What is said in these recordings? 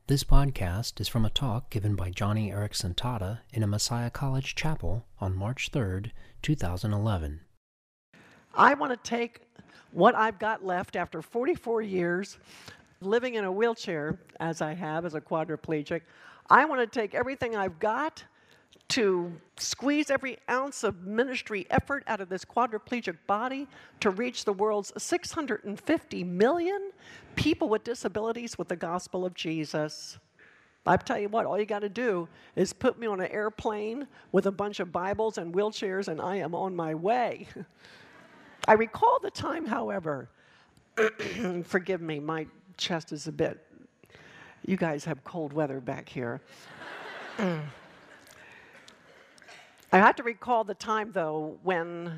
This podcast is from a talk given by Johnny Erickson Tata in a Messiah College chapel on March 3rd, 2011. I want to take what I've got left after 44 years living in a wheelchair, as I have as a quadriplegic. I want to take everything I've got to squeeze every ounce of ministry effort out of this quadriplegic body to reach the world's 650 million people with disabilities with the gospel of Jesus. I tell you what, all you got to do is put me on an airplane with a bunch of Bibles and wheelchairs, and I am on my way. I recall the time, however, forgive me, my chest is a bit, you guys have cold weather back here. I have to recall the time, though, when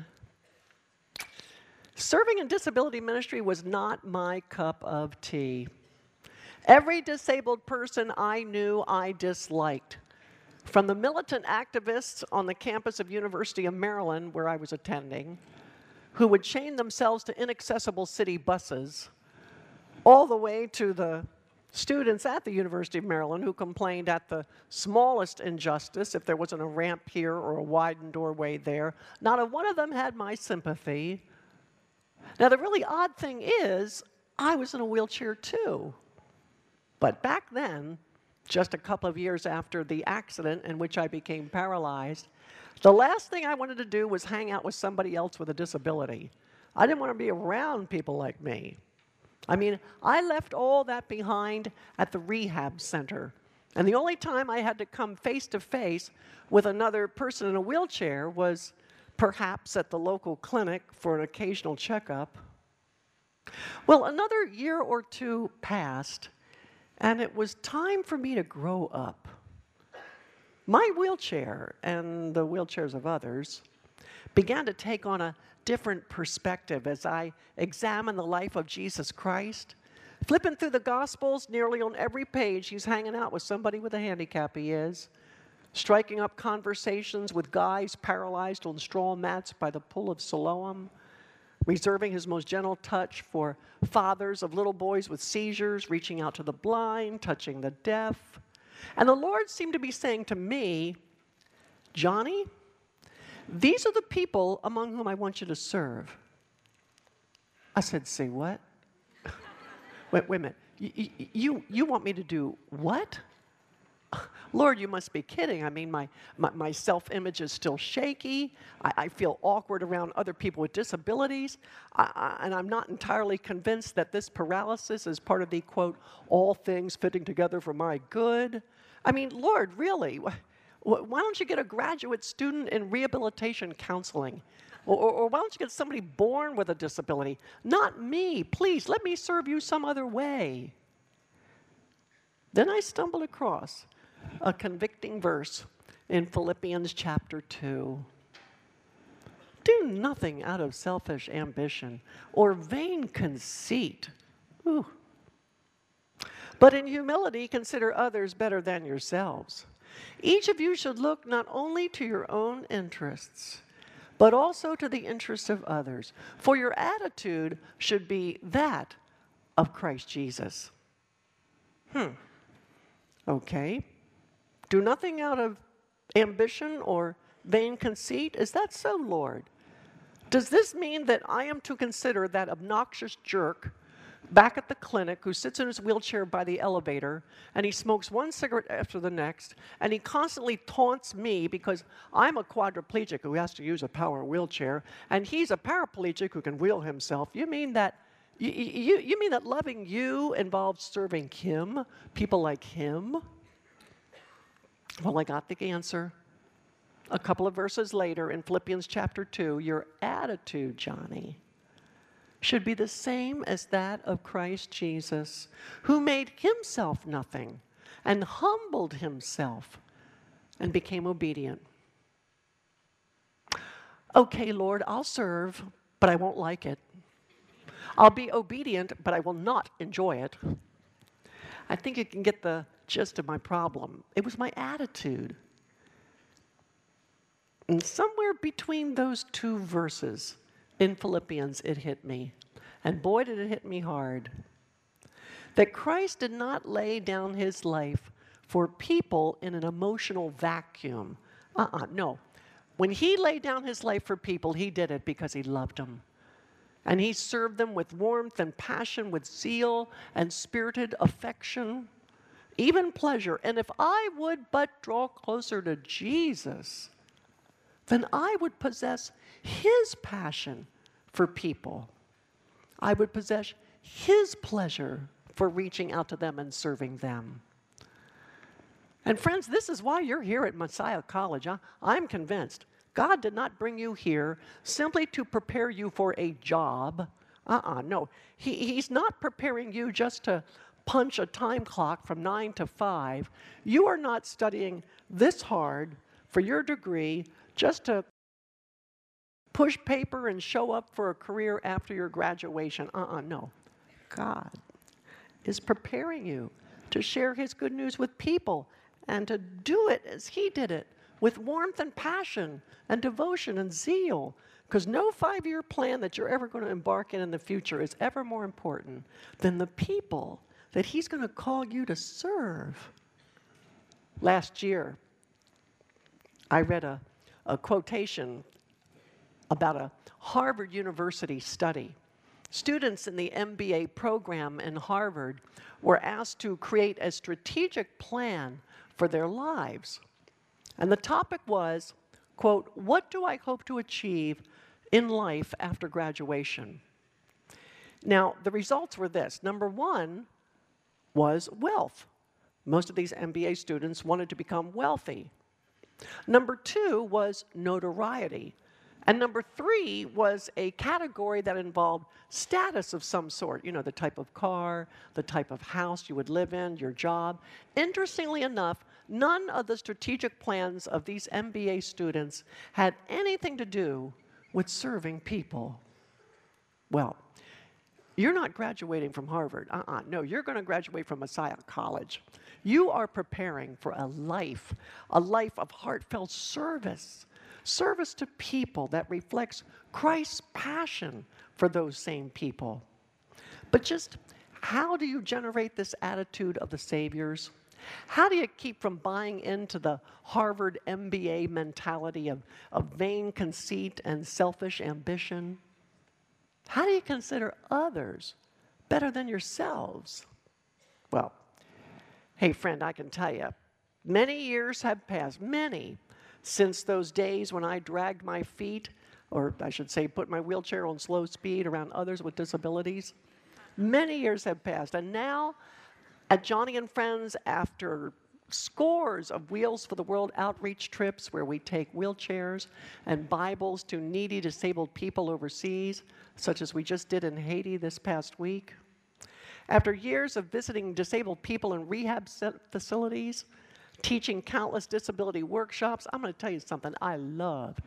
serving in disability ministry was not my cup of tea. Every disabled person I knew I disliked. From the militant activists on the campus of University of Maryland, where I was attending, who would chain themselves to inaccessible city buses, all the way to the students at the University of Maryland who complained at the smallest injustice, if there wasn't a ramp here or a widened doorway there. Not a one of them had my sympathy. Now, the really odd thing is, I was in a wheelchair too. But back then, just a couple of years after the accident in which I became paralyzed, the last thing I wanted to do was hang out with somebody else with a disability. I didn't want to be around people like me. I mean, I left all that behind at the rehab center. And the only time I had to come face to face with another person in a wheelchair was perhaps at the local clinic for an occasional checkup. Well, another year or two passed, and it was time for me to grow up. My wheelchair, and the wheelchairs of others, began to take on a different perspective as I examined the life of Jesus Christ. Flipping through the Gospels, nearly on every page, he's hanging out with somebody with a handicap, he is. Striking up conversations with guys paralyzed on straw mats by the pool of Siloam. Reserving his most gentle touch for fathers of little boys with seizures, reaching out to the blind, touching the deaf. And the Lord seemed to be saying to me, Johnny, these are the people among whom I want you to serve. I said, say what? Wait a minute. You want me to do what? Lord, you must be kidding. I mean, my self-image is still shaky. I feel awkward around other people with disabilities. And I'm not entirely convinced that this paralysis is part of the, quote, all things fitting together for my good. I mean, Lord, really? Why don't you get a graduate student in rehabilitation counseling? Or why don't you get somebody born with a disability? Not me. Please, let me serve you some other way. Then I stumbled across a convicting verse in Philippians chapter 2. Do nothing out of selfish ambition or vain conceit. Ooh. But in humility, consider others better than yourselves. Each of you should look not only to your own interests, but also to the interests of others. For your attitude should be that of Christ Jesus. Okay. Do nothing out of ambition or vain conceit. Is that so, Lord? Does this mean that I am to consider that obnoxious jerk back at the clinic who sits in his wheelchair by the elevator and he smokes one cigarette after the next and he constantly taunts me because I'm a quadriplegic who has to use a power wheelchair and he's a paraplegic who can wheel himself? You mean that you mean that loving you involves serving him, people like him? Well, I got the answer. A couple of verses later in Philippians chapter 2, your attitude, Johnny, should be the same as that of Christ Jesus, who made himself nothing and humbled himself and became obedient. Okay, Lord, I'll serve, but I won't like it. I'll be obedient, but I will not enjoy it. I think you can get the gist of my problem. It was my attitude. And somewhere between those two verses in Philippians, it hit me. And boy, did it hit me hard. that Christ did not lay down his life for people in an emotional vacuum. No. When he laid down his life for people, he did it because he loved them. And he served them with warmth and passion, with zeal and spirited affection, even pleasure. And if I would but draw closer to Jesus, then I would possess his passion for people. I would possess his pleasure for reaching out to them and serving them. And friends, this is why you're here at Messiah College. I'm convinced God did not bring you here simply to prepare you for a job. No. He's not preparing you just to punch a time clock from 9 to 5. You are not studying this hard for your degree just to push paper and show up for a career after your graduation. No. God is preparing you to share his good news with people and to do it as he did it, with warmth and passion and devotion and zeal. Because no 5-year plan that you're ever going to embark in the future is ever more important than the people that he's going to call you to serve. Last year, I read a quotation about a Harvard University study. Students in the MBA program in Harvard were asked to create a strategic plan for their lives. And the topic was, quote, "What do I hope to achieve in life after graduation?" Now, the results were this. Number one was wealth. Most of these MBA students wanted to become wealthy. Number two was notoriety. And number three was a category that involved status of some sort, you know, the type of car, the type of house you would live in, your job. Interestingly enough, none of the strategic plans of these MBA students had anything to do with serving people. Well, you're not graduating from Harvard. No, you're going to graduate from Messiah College. You are preparing for a life of heartfelt service. Service to people that reflects Christ's passion for those same people. But just how do you generate this attitude of the Savior's? How do you keep from buying into the Harvard MBA mentality of vain conceit and selfish ambition? How do you consider others better than yourselves? Well, hey friend, I can tell you, many years have passed, many, since those days when I dragged my feet, or I should say put my wheelchair on slow speed around others with disabilities. Many years have passed, and now at Joni and Friends, after scores of Wheels for the World outreach trips where we take wheelchairs and Bibles to needy disabled people overseas, such as we just did in Haiti this past week. After years of visiting disabled people in rehab facilities, teaching countless disability workshops, I'm going to tell you something I love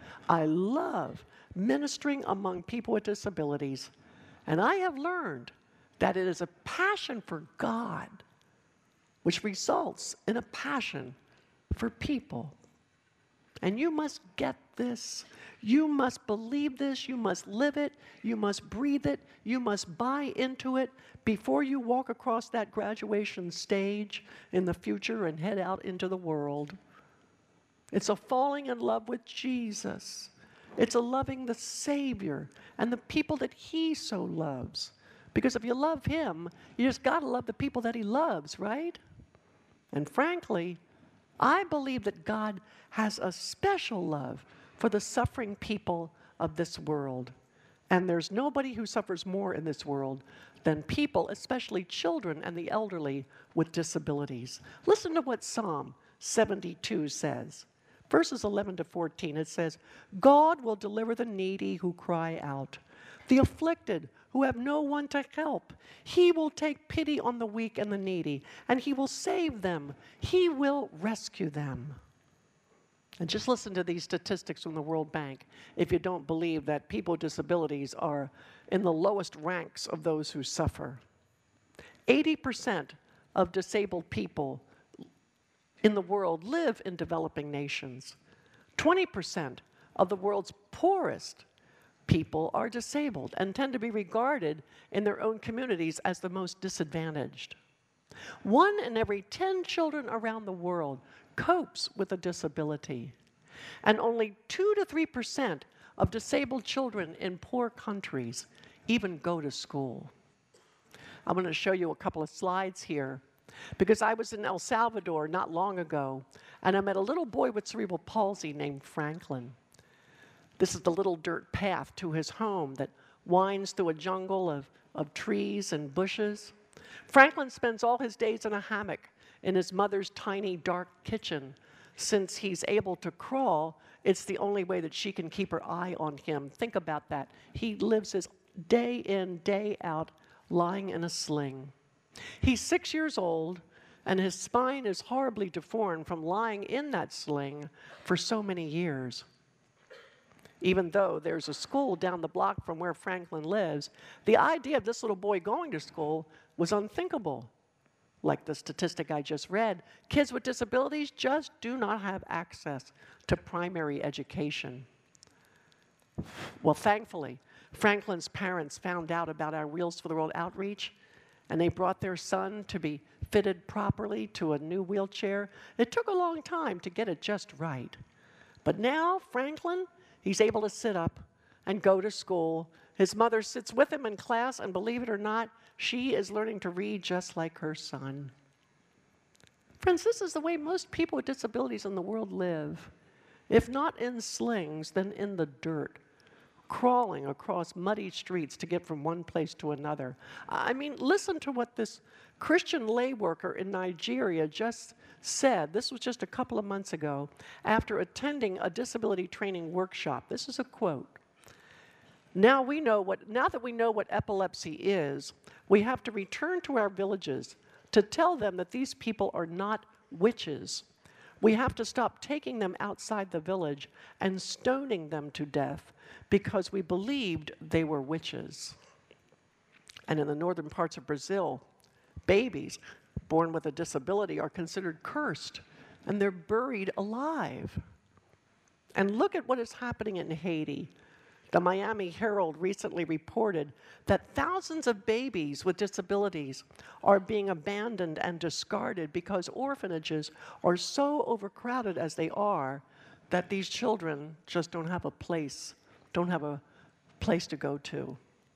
ministering among people with disabilities. And I have learned that it is a passion for God which results in a passion for people. And you must get this. You must believe this. You must live it. You must breathe it. You must buy into it before you walk across that graduation stage in the future and head out into the world. It's a falling in love with Jesus. It's a loving the Savior and the people that he so loves. Because if you love him, you just got to love the people that he loves, right? And frankly, I believe that God has a special love for the suffering people of this world. And there's nobody who suffers more in this world than people, especially children and the elderly with disabilities. Listen to what Psalm 72 says. Verses 11 to 14, it says, "God will deliver the needy who cry out, the afflicted who have no one to help. He will take pity on the weak and the needy, and he will save them. He will rescue them." And just listen to these statistics from the World Bank if you don't believe that people with disabilities are in the lowest ranks of those who suffer. 80% of disabled people in the world live in developing nations. 20% of the world's poorest people are disabled and tend to be regarded in their own communities as the most disadvantaged. 1 in every 10 children around the world copes with a disability. And only 2 to 3% of disabled children in poor countries even go to school. I'm going to show you a couple of slides here because I was in El Salvador not long ago, and I met a little boy with cerebral palsy named Franklin. This is the little dirt path to his home that winds through a jungle of trees and bushes. Franklin spends all his days in a hammock in his mother's tiny, dark kitchen. Since he's able to crawl, it's the only way that she can keep her eye on him. Think about that. He lives his day in, day out, lying in a sling. He's 6 years old, and his spine is horribly deformed from lying in that sling for so many years. Even though there's a school down the block from where Franklin lives, the idea of this little boy going to school was unthinkable. Like the statistic I just read, kids with disabilities just do not have access to primary education. Well, thankfully, Franklin's parents found out about our Wheels for the World outreach, and they brought their son to be fitted properly to a new wheelchair. It took a long time to get it just right. But now, Franklin, he's able to sit up and go to school. His mother sits with him in class, and believe it or not, she is learning to read just like her son. Friends, this is the way most people with disabilities in the world live. If not in slings, then in the dirt, crawling across muddy streets to get from one place to another. I mean, listen to what this Christian lay worker in Nigeria just said. This was just a couple of months ago after attending a disability training workshop. This is a quote. Now that we know what epilepsy is, we have to return to our villages to tell them that these people are not witches. We have to stop taking them outside the village and stoning them to death because we believed they were witches. And in the northern parts of Brazil, babies born with a disability are considered cursed, and they're buried alive. And look at what is happening in Haiti. The Miami Herald recently reported that thousands of babies with disabilities are being abandoned and discarded because orphanages are so overcrowded as they are that these children just don't have a place to go to.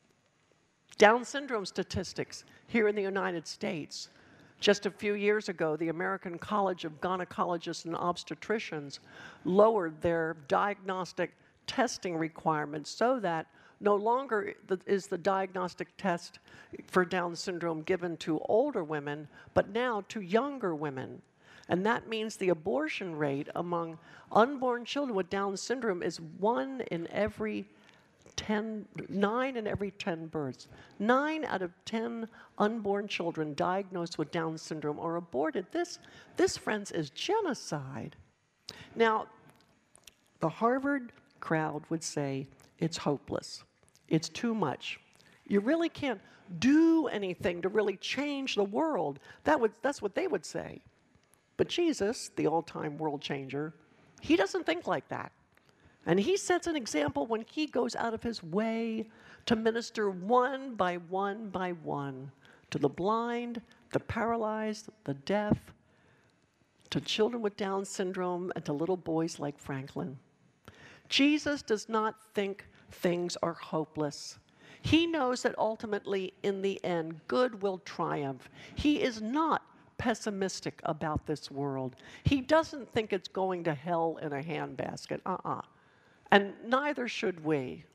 Down syndrome statistics here in the United States. Just a few years ago, the American College of Gynecologists and Obstetricians lowered their diagnostic testing requirements so that no longer is the diagnostic test for Down syndrome given to older women, but now to younger women. And that means the abortion rate among unborn children with Down syndrome is 9 in every 10 births. 9 out of 10 unborn children diagnosed with Down syndrome are aborted. This, friends, is genocide. Now, the Harvard crowd would say it's hopeless. It's too much. You really can't do anything to really change the world. That's what they would say. But Jesus, the all-time world changer, he doesn't think like that. And he sets an example when he goes out of his way to minister one by one to the blind, the paralyzed, the deaf, to children with Down syndrome, and to little boys like Franklin. Jesus does not think things are hopeless. He knows that ultimately, in the end, good will triumph. He is not pessimistic about this world. He doesn't think it's going to hell in a handbasket. And neither should we.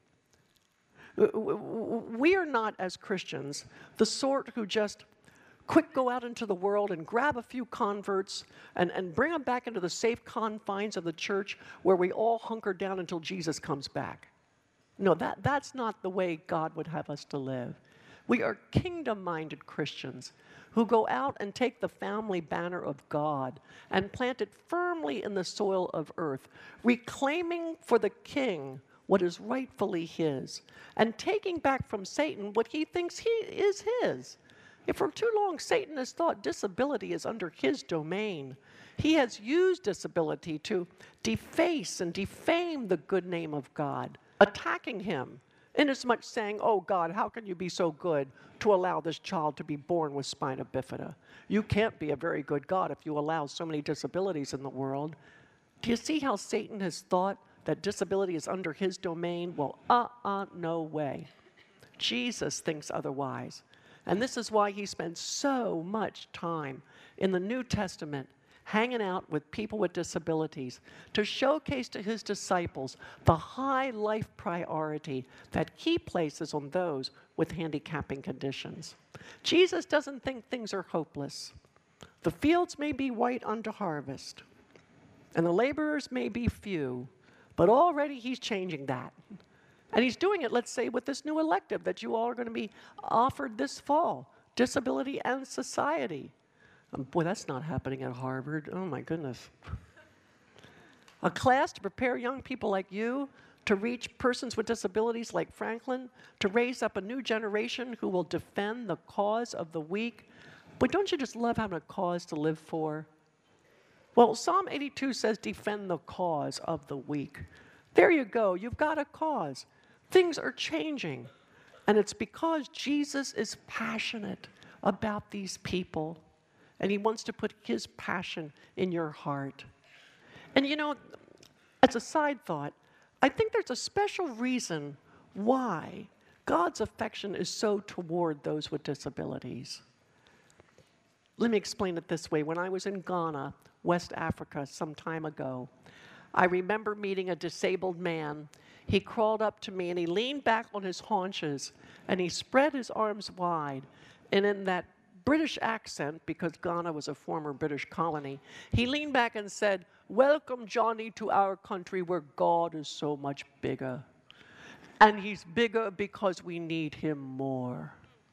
We are not, as Christians, the sort who just quick go out into the world and grab a few converts and bring them back into the safe confines of the church where we all hunker down until Jesus comes back. No, that's not the way God would have us to live. We are kingdom-minded Christians who go out and take the family banner of God and plant it firmly in the soil of earth, reclaiming for the King what is rightfully his, and taking back from Satan what he thinks is his. If for too long Satan has thought disability is under his domain, he has used disability to deface and defame the good name of God, attacking him inasmuch saying, oh God, how can you be so good to allow this child to be born with spina bifida? You can't be a very good God if you allow so many disabilities in the world. Do you see how Satan has thought that disability is under his domain? Well, no way. Jesus thinks otherwise. And this is why he spends so much time in the New Testament hanging out with people with disabilities to showcase to his disciples the high life priority that he places on those with handicapping conditions. Jesus doesn't think things are hopeless. The fields may be white unto harvest, and the laborers may be few, but already he's changing that. And he's doing it, let's say, with this new elective that you all are going to be offered this fall, Disability and Society. Boy, that's not happening at Harvard. Oh, my goodness. A class to prepare young people like you to reach persons with disabilities like Franklin, to raise up a new generation who will defend the cause of the weak. But don't you just love having a cause to live for? Well, Psalm 82 says, defend the cause of the weak. There you go. You've got a cause. Things are changing. And it's because Jesus is passionate about these people. And he wants to put his passion in your heart. And you know, as a side thought, I think there's a special reason why God's affection is so toward those with disabilities. Let me explain it this way. When I was in Ghana, West Africa, some time ago, I remember meeting a disabled man. He crawled up to me and he leaned back on his haunches and he spread his arms wide. And in that British accent, because Ghana was a former British colony, he leaned back and said, welcome, Johnny, to our country where God is so much bigger. And he's bigger because we need him more.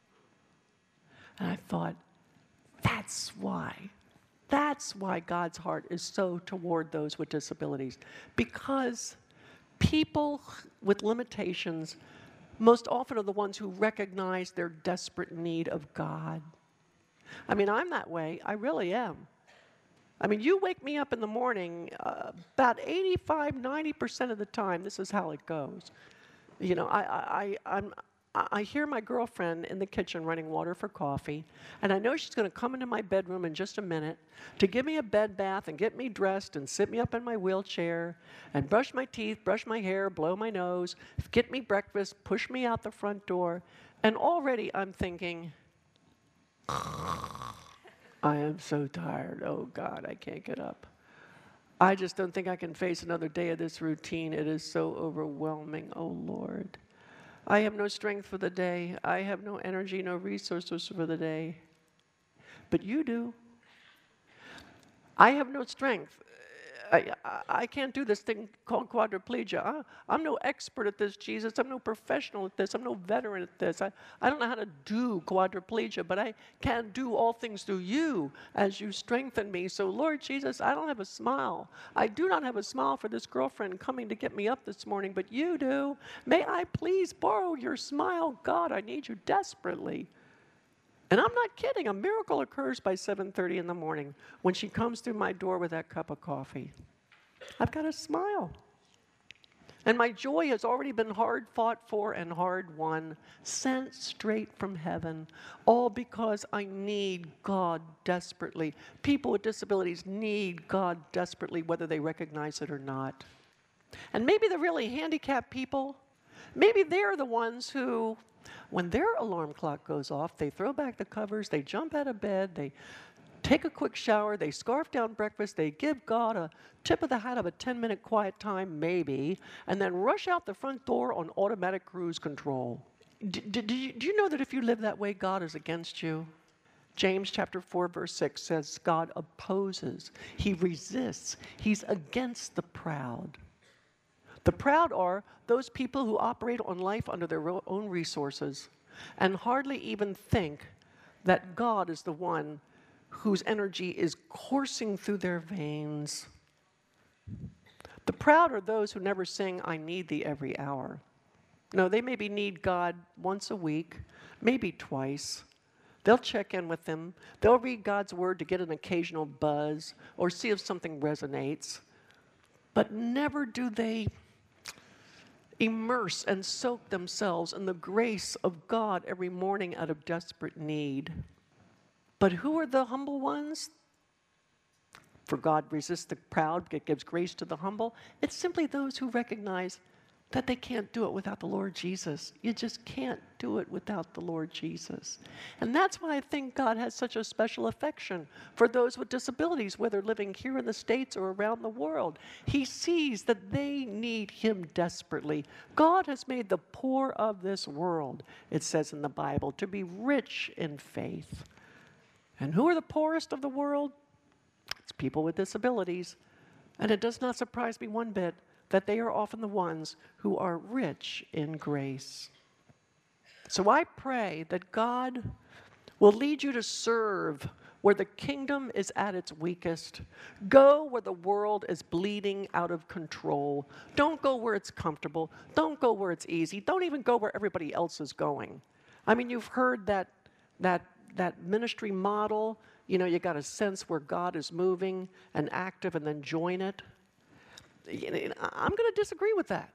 And I thought, that's why God's heart is so toward those with disabilities. Because people with limitations most often are the ones who recognize their desperate need of God. I mean, I'm that way. I really am. I mean, you wake me up in the morning, about 85, 90% of the time, this is how it goes. You know, I hear my girlfriend in the kitchen running water for coffee, and I know she's going to come into my bedroom in just a minute to give me a bed bath and get me dressed and sit me up in my wheelchair and brush my teeth, brush my hair, blow my nose, get me breakfast, push me out the front door, and already I'm thinking, I am so tired. Oh, God, I can't get up. I just don't think I can face another day of this routine. It is so overwhelming. Oh, Lord. I have no strength for the day. I have no energy, no resources for the day. But you do. I have no strength. I can't do this thing called quadriplegia. I'm no expert at this, Jesus. I'm no professional at this. I'm no veteran at this. I don't know how to do quadriplegia, but I can do all things through you as you strengthen me. So, Lord Jesus, I don't have a smile. I do not have a smile for this girlfriend coming to get me up this morning, but you do. May I please borrow your smile? God, I need you desperately. And I'm not kidding. A miracle occurs by 7:30 in the morning when she comes through my door with that cup of coffee. I've got a smile. And my joy has already been hard fought for and hard won, sent straight from heaven, all because I need God desperately. People with disabilities need God desperately, whether they recognize it or not. And maybe the really handicapped people, maybe they're the ones who, when their alarm clock goes off, they throw back the covers, they jump out of bed, they take a quick shower, they scarf down breakfast, they give God a tip of the hat of a 10-minute quiet time, maybe, and then rush out the front door on automatic cruise control. Do you know that if you live that way, God is against you? James chapter 4, verse 6 says God opposes, he resists, he's against the proud. The proud are those people who operate on life under their own resources and hardly even think that God is the one whose energy is coursing through their veins. The proud are those who never sing, I need thee every hour. No, they maybe need God once a week, maybe twice. They'll check in with him. They'll read God's word to get an occasional buzz or see if something resonates. But never do they immerse and soak themselves in the grace of God every morning out of desperate need. But who are the humble ones? For God resists the proud, but gives grace to the humble. It's simply those who recognize that they can't do it without the Lord Jesus. You just can't do it without the Lord Jesus. And that's why I think God has such a special affection for those with disabilities, whether living here in the States or around the world. He sees that they need Him desperately. God has made the poor of this world, it says in the Bible, to be rich in faith. And who are the poorest of the world? It's people with disabilities. And it does not surprise me one bit that they are often the ones who are rich in grace. So I pray that God will lead you to serve where the kingdom is at its weakest. Go where the world is bleeding out of control. Don't go where it's comfortable. Don't go where it's easy. Don't even go where everybody else is going. I mean, you've heard that ministry model. You know, you got a sense where God is moving and active and then join it. I'm going to disagree with that.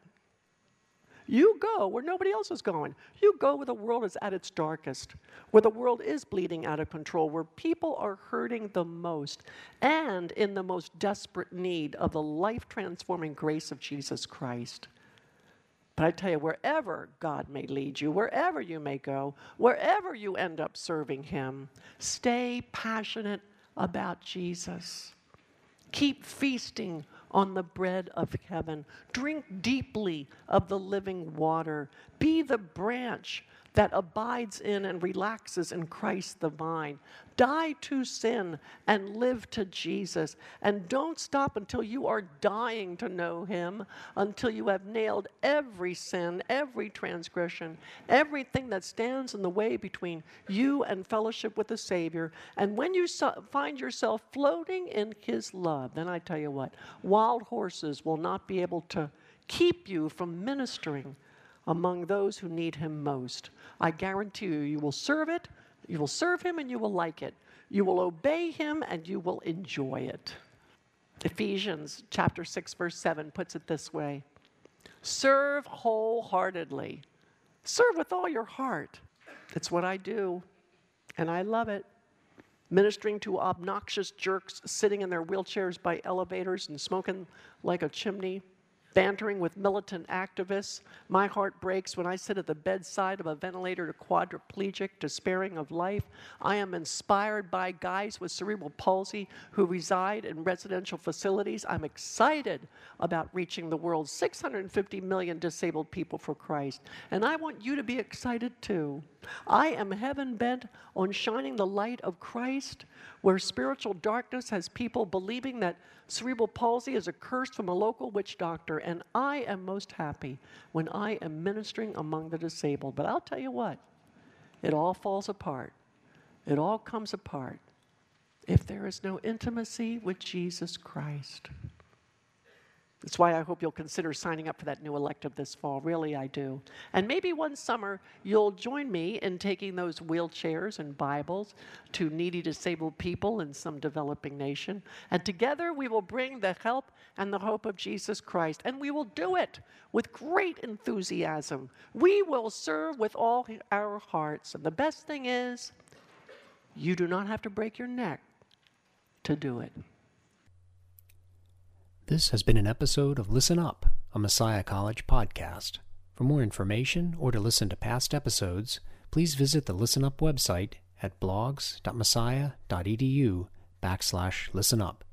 You go where nobody else is going. You go where the world is at its darkest, where the world is bleeding out of control, where people are hurting the most and in the most desperate need of the life-transforming grace of Jesus Christ. But I tell you, wherever God may lead you, wherever you may go, wherever you end up serving Him, stay passionate about Jesus. Keep feasting on the bread of heaven. Drink deeply of the living water. Be the branch that abides in and relaxes in Christ the vine. Die to sin and live to Jesus. And don't stop until you are dying to know Him, until you have nailed every sin, every transgression, everything that stands in the way between you and fellowship with the Savior. And when you find yourself floating in His love, then I tell you what, wild horses will not be able to keep you from ministering among those who need Him most. I guarantee you, you will serve it, you will serve Him, and you will like it. You will obey Him, and you will enjoy it. Ephesians chapter 6, verse 7 puts it this way: serve wholeheartedly. Serve with all your heart. It's what I do, and I love it. Ministering to obnoxious jerks sitting in their wheelchairs by elevators and smoking like a chimney. Bantering with militant activists. My heart breaks when I sit at the bedside of a ventilator quadriplegic, despairing of life. I am inspired by guys with cerebral palsy who reside in residential facilities. I'm excited about reaching the world's 650 million disabled people for Christ. And I want you to be excited too. I am heaven-bent on shining the light of Christ where spiritual darkness has people believing that cerebral palsy is a curse from a local witch doctor, and I am most happy when I am ministering among the disabled. But I'll tell you what, it all falls apart. It all comes apart if there is no intimacy with Jesus Christ. That's why I hope you'll consider signing up for that new elective this fall. Really, I do. And maybe one summer you'll join me in taking those wheelchairs and Bibles to needy disabled people in some developing nation. And together we will bring the help and the hope of Jesus Christ. And we will do it with great enthusiasm. We will serve with all our hearts. And the best thing is, you do not have to break your neck to do it. This has been an episode of Listen Up, a Messiah College podcast. For more information or to listen to past episodes, please visit the Listen Up website at blogs.messiah.edu/listenup.